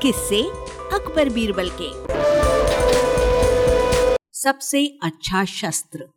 किस्से अकबर बीरबल के। सबसे अच्छा शस्त्र।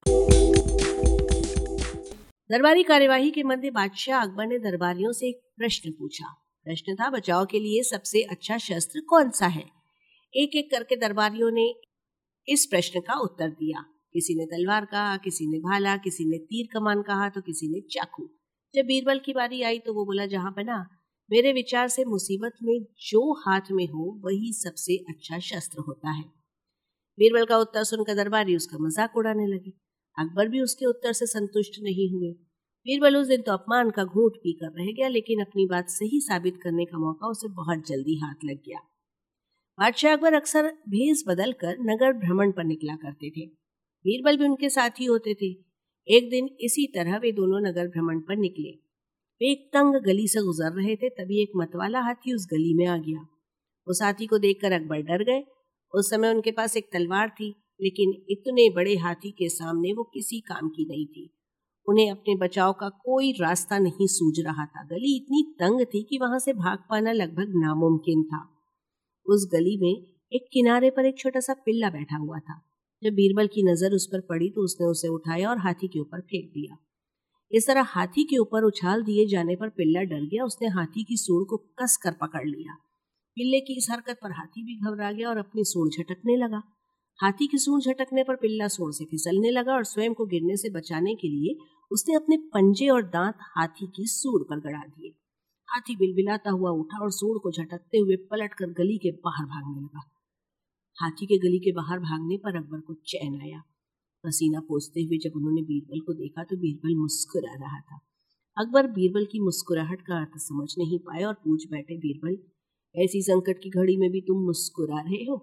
दरबारी कार्यवाही के मध्य बादशाह अकबर ने दरबारियों से एक प्रश्न पूछा। प्रश्न था, बचाव के लिए सबसे अच्छा शस्त्र कौन सा है। एक एक करके दरबारियों ने इस प्रश्न का उत्तर दिया। किसी ने तलवार कहा, किसी ने भाला, किसी ने तीर कमान कहा तो किसी ने चाकू। जब बीरबल की बारी आई तो वो बोला, जहां बना, मेरे विचार से मुसीबत में जो हाथ में हो वही सबसे अच्छा शस्त्र होता है। बीरबल का उत्तर सुनकर दरबारी उसका मजाक उड़ाने लगे। अकबर भी उसके उत्तर से संतुष्ट नहीं हुए। बीरबल उस दिन तो अपमान का घूंट पीकर रह गया, लेकिन अपनी बात सही साबित करने का मौका उसे बहुत जल्दी हाथ लग गया। बादशाह अकबर अक्सर भेष बदल कर नगर भ्रमण पर निकला करते थे। बीरबल भी उनके साथ ही होते थे। एक दिन इसी तरह वे दोनों नगर भ्रमण पर निकले। वे एक तंग गली से गुजर रहे थे, तभी एक मतवाला हाथी उस गली में आ गया। उस हाथी को देखकर अकबर डर गए। उस समय उनके पास एक तलवार थी, लेकिन इतने बड़े हाथी के सामने वो किसी काम की नहीं थी। उन्हें अपने बचाव का कोई रास्ता नहीं सूझ रहा था। गली इतनी तंग थी कि वहां से भाग पाना लगभग नामुमकिन था। उस गली में एक किनारे पर एक छोटा सा पिल्ला बैठा हुआ था। जब बीरबल की नजर उस पर पड़ी तो उसने उसे उठाया और हाथी के ऊपर फेंक दिया। इस तरह हाथी के ऊपर उछाल दिए जाने पर पिल्ला डर गया। उसने हाथी की सूंड को कस कर पकड़ लिया। पिल्ले की इस हरकत पर हाथी भी घबरा गया और अपनी सूंड झटकने लगा। हाथी की सूंड झटकने पर पिल्ला सूंड से फिसलने लगा और स्वयं को गिरने से बचाने के लिए उसने अपने पंजे और दांत हाथी की सूंड पर गड़ा दिए। हाथी बिलबिलाता हुआ उठा और सूंड को झटकते हुए पलटकर गली के बाहर भागने लगा। हाथी के गली के बाहर भागने पर अकबर को चैन आया। पसीना पोंछते हुए जब उन्होंने बीरबल को देखा तो बीरबल मुस्कुरा रहा था। अकबर बीरबल की मुस्कुराहट का अर्थ समझ नहीं पाए और पूछ बैठे, बीरबल, ऐसी संकट की घड़ी में भी तुम मुस्कुरा रहे हो?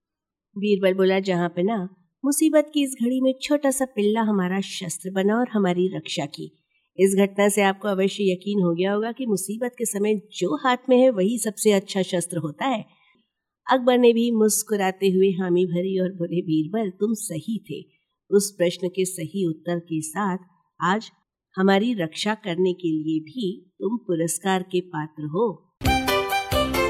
बीरबल बोला, जहां पे ना, मुसीबत की इस घड़ी में छोटा सा पिल्ला हमारा शस्त्र बना और हमारी रक्षा की। इस घटना से आपको अवश्य यकीन हो गया होगा कि मुसीबत के समय जो हाथ में है वही सबसे अच्छा शस्त्र होता है। अकबर ने भी मुस्कुराते हुए हामी भरी और बोले, बीरबल, तुम सही थे। उस प्रश्न के सही उत्तर के साथ आज हमारी रक्षा करने के लिए भी तुम पुरस्कार के पात्र हो।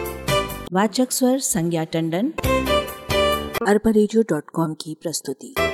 वाचक स्वर संज्ञा टंडन, arparegio.com की प्रस्तुति।